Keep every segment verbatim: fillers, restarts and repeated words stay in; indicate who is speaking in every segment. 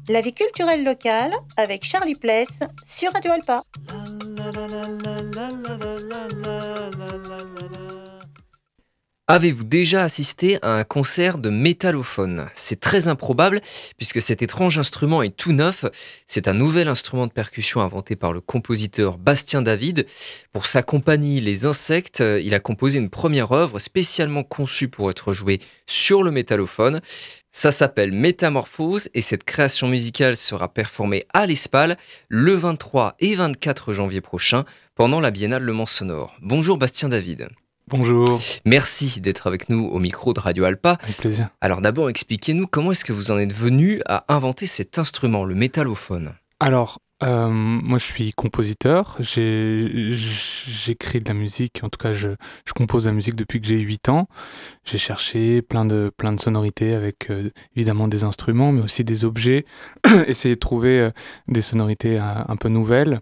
Speaker 1: La vie culturelle locale avec Charlie Pless sur Radio Alpa.
Speaker 2: Avez-vous déjà assisté à un concert de métallophone ? C'est très improbable puisque cet étrange instrument est tout neuf. C'est un nouvel instrument de percussion inventé par le compositeur Bastien David. Pour sa compagnie Les Insectes, il a composé une première œuvre spécialement conçue pour être jouée sur le métallophone. Ça s'appelle Métamorphose et cette création musicale sera performée à l'Espal le vingt-trois et vingt-quatre janvier prochain pendant la Biennale Le Mans Sonore. Bonjour Bastien David.
Speaker 3: Bonjour.
Speaker 2: Merci d'être avec nous au micro de Radio Alpa.
Speaker 3: Avec plaisir.
Speaker 2: Alors d'abord, expliquez-nous comment est-ce que vous en êtes venu à inventer cet instrument, le métallophone ?
Speaker 3: Alors, euh, moi je suis compositeur, j'ai, j'écris de la musique, en tout cas je, je compose de la musique depuis que j'ai huit ans. J'ai cherché plein de, plein de sonorités avec euh, évidemment des instruments, mais aussi des objets, essayer de trouver euh, des sonorités un, un peu nouvelles.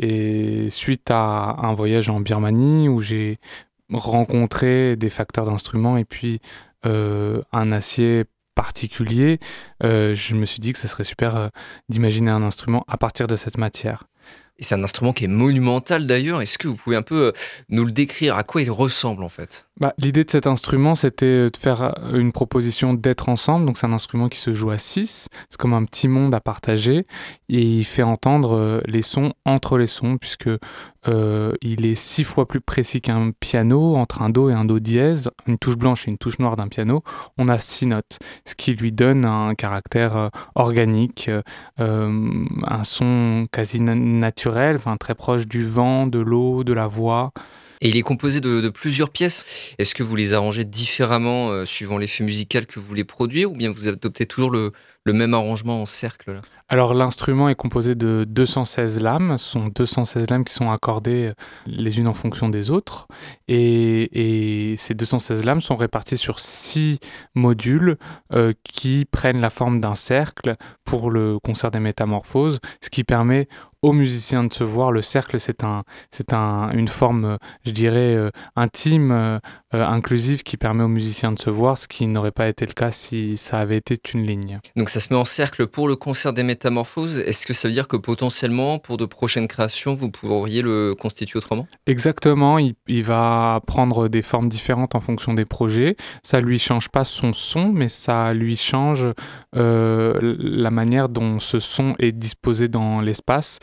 Speaker 3: Et suite à un voyage en Birmanie où j'ai rencontrer des facteurs d'instruments et puis euh, un acier particulier, euh, je me suis dit que ce serait super euh, d'imaginer un instrument à partir de cette matière.
Speaker 2: Et c'est un instrument qui est monumental d'ailleurs. Est-ce que vous pouvez un peu nous le décrire ? À quoi il ressemble en fait ?
Speaker 3: Bah, l'idée de cet instrument, c'était de faire une proposition d'être ensemble. Donc, c'est un instrument qui se joue à six. C'est comme un petit monde à partager. Et il fait entendre les sons entre les sons, puisque euh, il est six fois plus précis qu'un piano. Entre un do et un do dièse, une touche blanche et une touche noire d'un piano, on a six notes. Ce qui lui donne un caractère euh, organique, euh, un son quasi na- naturel, enfin, très proche du vent, de l'eau, de la voix.
Speaker 2: Et il est composé de, de plusieurs pièces. Est-ce que vous les arrangez différemment euh, suivant l'effet musical que vous voulez produire ou bien vous adoptez toujours le, le même arrangement en cercle là ?
Speaker 3: Alors l'instrument est composé de deux cent seize lames, ce sont deux cent seize lames qui sont accordées les unes en fonction des autres, et, et ces deux cent seize lames sont réparties sur six modules euh, qui prennent la forme d'un cercle pour le concert des Métamorphoses, ce qui permet aux musiciens de se voir. Le cercle, c'est, un, c'est un, une forme, je dirais, euh, intime, euh, inclusive, qui permet aux musiciens de se voir, ce qui n'aurait pas été le cas si ça avait été une ligne.
Speaker 2: Donc ça se met en cercle pour le concert des Métamorphoses. Est-ce que ça veut dire que potentiellement, pour de prochaines créations, vous pourriez le constituer autrement ?
Speaker 3: Exactement, il, il va prendre des formes différentes en fonction des projets. Ça lui change pas son son, mais ça lui change euh, la manière dont ce son est disposé dans l'espace.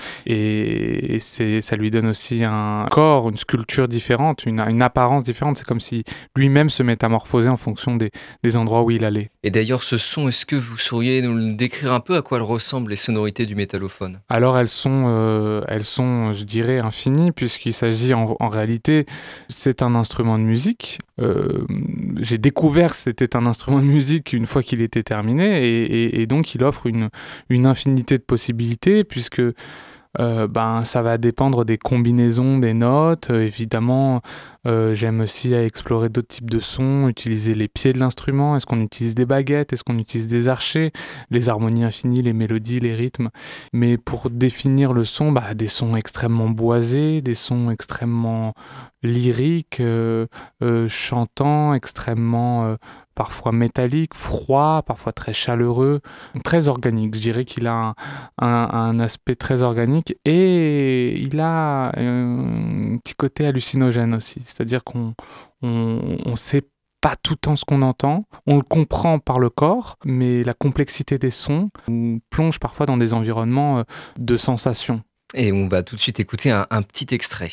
Speaker 3: Et c'est, ça lui donne aussi un corps, une sculpture différente, une, une apparence différente. C'est comme si lui-même se métamorphosait en fonction des, des endroits où il allait.
Speaker 2: Et d'ailleurs, ce son, est-ce que vous sauriez nous le décrire un peu ? À quoi elles ressemblent, les sonorités du métallophone ?
Speaker 3: Alors elles sont, euh, elles sont, je dirais, infinies, puisqu'il s'agit en, en réalité, c'est un instrument de musique. Euh, j'ai découvert que c'était un instrument de musique une fois qu'il était terminé, et, et, et donc il offre une, une infinité de possibilités, puisque Euh, ben, ça va dépendre des combinaisons des notes. Euh, évidemment, euh, j'aime aussi à explorer d'autres types de sons, utiliser les pieds de l'instrument. Est-ce qu'on utilise des baguettes ? Est-ce qu'on utilise des archets ? Les harmonies infinies, les mélodies, les rythmes. Mais pour définir le son, bah, des sons extrêmement boisés, des sons extrêmement lyriques, euh, euh, chantants, extrêmement... Euh, parfois métallique, froid, parfois très chaleureux, très organique. Je dirais qu'il a un, un, un aspect très organique et il a un petit côté hallucinogène aussi. C'est-à-dire qu'on on, on sait pas tout le temps ce qu'on entend, on le comprend par le corps, mais la complexité des sons nous plonge parfois dans des environnements de sensations.
Speaker 2: Et on va tout de suite écouter un, un petit extrait.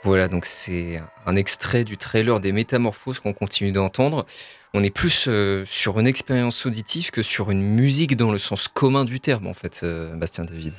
Speaker 2: Voilà, donc c'est un extrait du trailer des Métamorphoses qu'on continue d'entendre. On est plus euh, sur une expérience auditive que sur une musique dans le sens commun du terme, en fait, euh, Bastien David.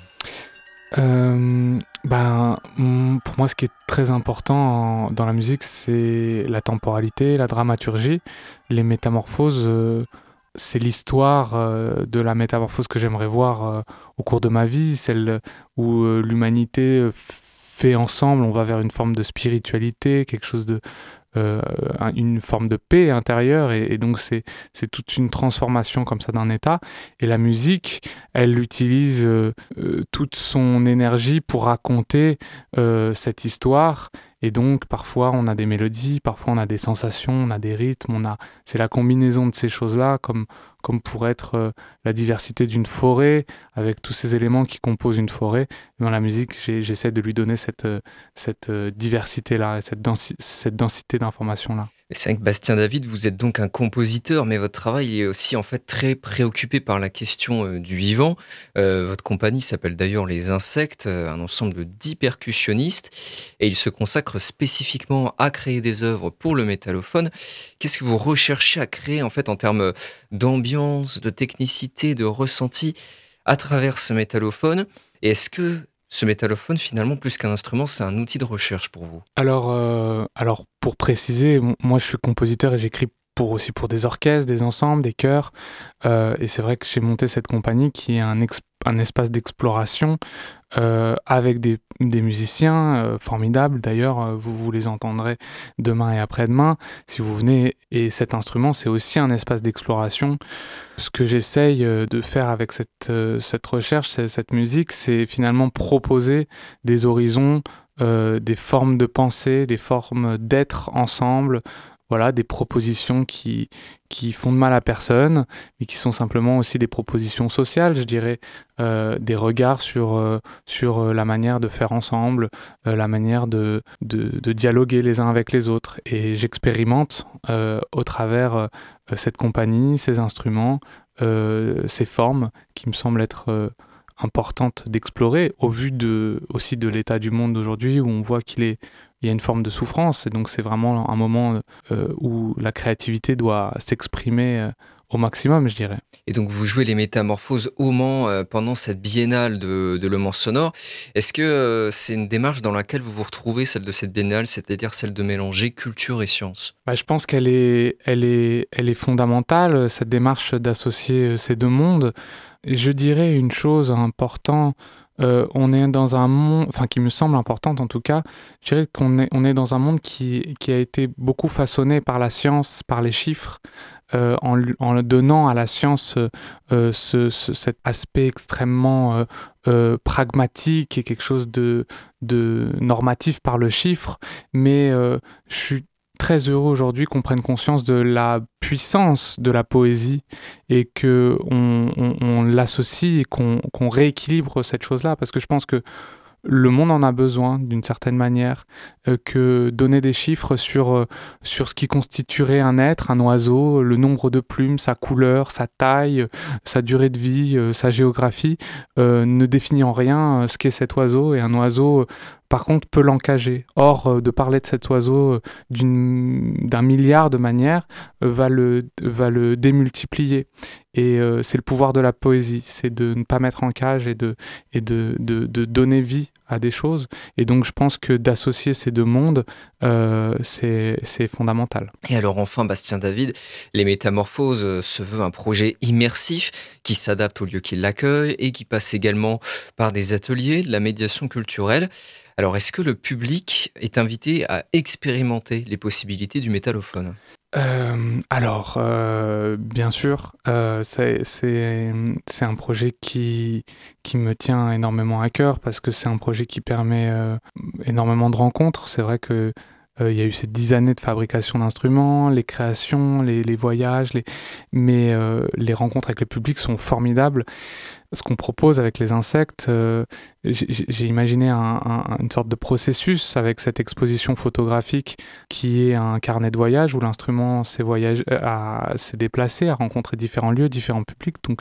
Speaker 3: Euh, ben, mm, pour moi, ce qui est très important en- dans la musique, c'est la temporalité, la dramaturgie. Les métamorphoses, euh, c'est l'histoire euh, de la métamorphose que j'aimerais voir euh, au cours de ma vie, celle où euh, l'humanité euh, fait ensemble, on va vers une forme de spiritualité, quelque chose de, euh, un- une forme de paix intérieure, et, et donc c'est, c'est toute une transformation comme ça d'un état. Et la musique, elle utilise euh, euh, toute son énergie pour raconter euh, cette histoire. Et donc parfois on a des mélodies, parfois on a des sensations, on a des rythmes, on a... c'est la combinaison de ces choses-là, comme, comme pour être euh, la diversité d'une forêt, avec tous ces éléments qui composent une forêt. Dans la musique, j'ai- j'essaie de lui donner cette, euh, cette euh, diversité-là, cette, densi- cette densité d'informations-là.
Speaker 2: Et c'est vrai que Bastien David, vous êtes donc un compositeur, mais votre travail est aussi en fait très préoccupé par la question euh, du vivant. Euh, votre compagnie s'appelle d'ailleurs Les Insectes, euh, un ensemble de dix percussionnistes, et il se consacre spécifiquement à créer des œuvres pour le métallophone. Qu'est-ce que vous recherchez à créer en fait en termes d'ambiance, de technicité, de ressenti à travers ce métallophone? Et est-ce que ce métallophone, finalement, plus qu'un instrument, c'est un outil de recherche pour vous?
Speaker 3: Alors, euh, alors pour préciser, m- moi je suis compositeur et j'écris pour, aussi pour des orchestres, des ensembles, des chœurs. Euh, et c'est vrai que j'ai monté cette compagnie qui est un, ex- un espace d'exploration euh, avec des, des musiciens euh, formidables. D'ailleurs, euh, vous, vous les entendrez demain et après-demain si vous venez. Et cet instrument, c'est aussi un espace d'exploration. Ce que j'essaye euh, de faire avec cette, euh, cette recherche, c'est- cette musique, c'est finalement proposer des horizons, euh, des formes de pensée, des formes d'être ensemble, voilà, des propositions qui, qui font de mal à personne, mais qui sont simplement aussi des propositions sociales, je dirais, euh, des regards sur, euh, sur euh, la manière de faire ensemble, euh, la manière de, de, de dialoguer les uns avec les autres. Et j'expérimente euh, au travers euh, cette compagnie, ces instruments, euh, ces formes qui me semblent être euh, importantes d'explorer au vu de, aussi de l'état du monde d'aujourd'hui où on voit qu'il est, il y a une forme de souffrance et donc c'est vraiment un moment euh, où la créativité doit s'exprimer euh, au maximum, je dirais.
Speaker 2: Et donc vous jouez les Métamorphoses au Mans euh, pendant cette biennale de, de Le Mans Sonore. Est-ce que euh, c'est une démarche dans laquelle vous vous retrouvez, celle de cette biennale, c'est-à-dire celle de mélanger culture et science?
Speaker 3: Bah, je pense qu'elle est, elle est, elle est fondamentale, cette démarche d'associer euh, ces deux mondes. Et je dirais une chose importante, euh, on est dans un monde, enfin qui me semble importante en tout cas, je dirais qu'on est, on est dans un monde qui, qui a été beaucoup façonné par la science, par les chiffres, euh, en, lui- en le donnant à la science euh, euh, ce, ce- cet aspect extrêmement euh, euh, pragmatique et quelque chose de, de normatif par le chiffre. Mais euh, je suis très heureux aujourd'hui qu'on prenne conscience de la puissance de la poésie et que on, on- on l'associe et qu'on qu'on rééquilibre cette chose-là, parce que je pense que le monde en a besoin d'une certaine manière, euh, que donner des chiffres sur, euh, sur ce qui constituerait un être, un oiseau, le nombre de plumes, sa couleur, sa taille, euh, sa durée de vie, euh, sa géographie, euh, ne définit en rien euh, ce qu'est cet oiseau. Et un oiseau, euh, par contre, peut l'encager. Or, euh, de parler de cet oiseau euh, d'une- d'un milliard de manières euh, va, le, va le démultiplier. Et euh, c'est le pouvoir de la poésie, c'est de ne pas mettre en cage et de, et de, de, de donner vie à des choses. Et donc je pense que d'associer ces deux mondes, euh, c'est, c'est fondamental.
Speaker 2: Et alors enfin, Bastien David, Les Métamorphoses euh, se veut un projet immersif qui s'adapte au lieu qui l'accueille et qui passe également par des ateliers, de la médiation culturelle. Alors est-ce que le public est invité à expérimenter les possibilités du métallophone?
Speaker 3: Euh, alors, euh, bien sûr, euh, c'est, c'est, c'est un projet qui, qui me tient énormément à cœur parce que c'est un projet qui permet euh, énormément de rencontres. C'est vrai que euh, il y a eu ces dix années de fabrication d'instruments, les créations, les, les voyages, les... mais euh, les rencontres avec le public sont formidables. Ce qu'on propose avec les insectes, euh, j'ai, j'ai imaginé un, un, une sorte de processus avec cette exposition photographique qui est un carnet de voyage où l'instrument s'est, voyage, euh, a, s'est déplacé, a rencontré différents lieux, différents publics. Donc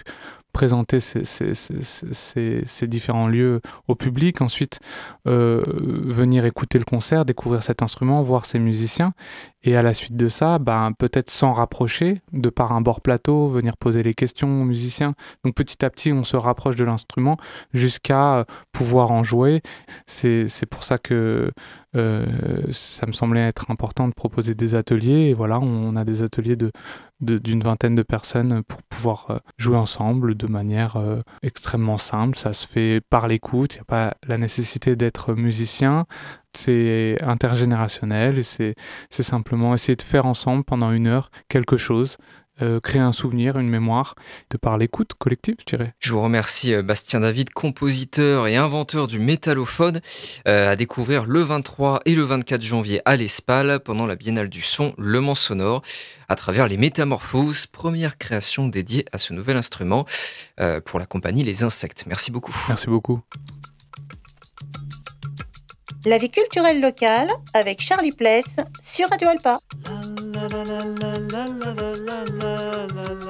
Speaker 3: présenter ces, ces, ces, ces, ces différents lieux au public, ensuite euh, venir écouter le concert, découvrir cet instrument, voir ses musiciens, et à la suite de ça, ben, peut-être s'en rapprocher, de par un bord plateau, venir poser les questions aux musiciens. Donc petit à petit, on se rapproche de l'instrument jusqu'à pouvoir en jouer. C'est, c'est pour ça que euh, ça me semblait être important de proposer des ateliers, et voilà, on a des ateliers de, de, d'une vingtaine de personnes pour pouvoir jouer ensemble de manière euh, extrêmement simple. Ça se fait par l'écoute, il n'y a pas la nécessité d'être musicien, c'est intergénérationnel et c'est, c'est simplement essayer de faire ensemble pendant une heure quelque chose, euh, créer un souvenir, une mémoire, de par l'écoute collective, je dirais.
Speaker 2: Je vous remercie Bastien David, compositeur et inventeur du métallophone, euh, à découvrir le vingt-trois et le vingt-quatre janvier à l'Espal pendant la Biennale du Son Le Mans Sonore, à travers les Métamorphoses, première création dédiée à ce nouvel instrument euh, pour la compagnie Les Insectes. Merci beaucoup.
Speaker 3: Merci beaucoup.
Speaker 1: La vie culturelle locale avec Charlie Pless sur Radio Alpa.
Speaker 4: La, la, la, la, la, la, la, la, la.